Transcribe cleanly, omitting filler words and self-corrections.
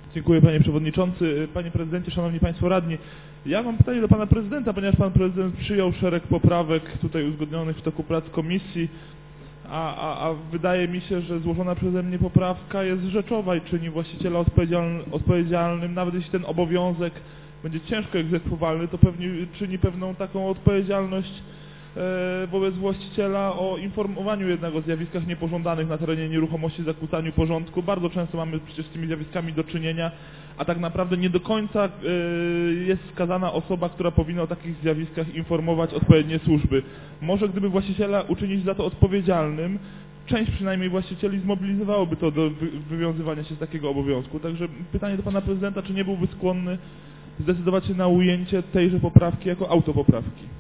Dziękuję, panie przewodniczący. Panie prezydencie, szanowni państwo radni. Ja mam pytanie do pana prezydenta, ponieważ pan prezydent przyjął szereg poprawek tutaj uzgodnionych w toku prac komisji, a wydaje mi się, że złożona przeze mnie poprawka jest rzeczowa i czyni właściciela odpowiedzialnym, nawet jeśli ten obowiązek będzie ciężko egzekwowalny, to pewnie czyni pewną taką odpowiedzialność wobec właściciela o informowaniu jednak o zjawiskach niepożądanych na terenie nieruchomości, zakłócaniu porządku. Bardzo często mamy przecież z tymi zjawiskami do czynienia, a tak naprawdę nie do końca jest wskazana osoba, która powinna o takich zjawiskach informować odpowiednie służby. Może gdyby właściciela uczynić za to odpowiedzialnym, część przynajmniej właścicieli zmobilizowałoby to do wywiązywania się z takiego obowiązku. Także pytanie do pana prezydenta, czy nie byłby skłonny zdecydować się na ujęcie tejże poprawki jako autopoprawki.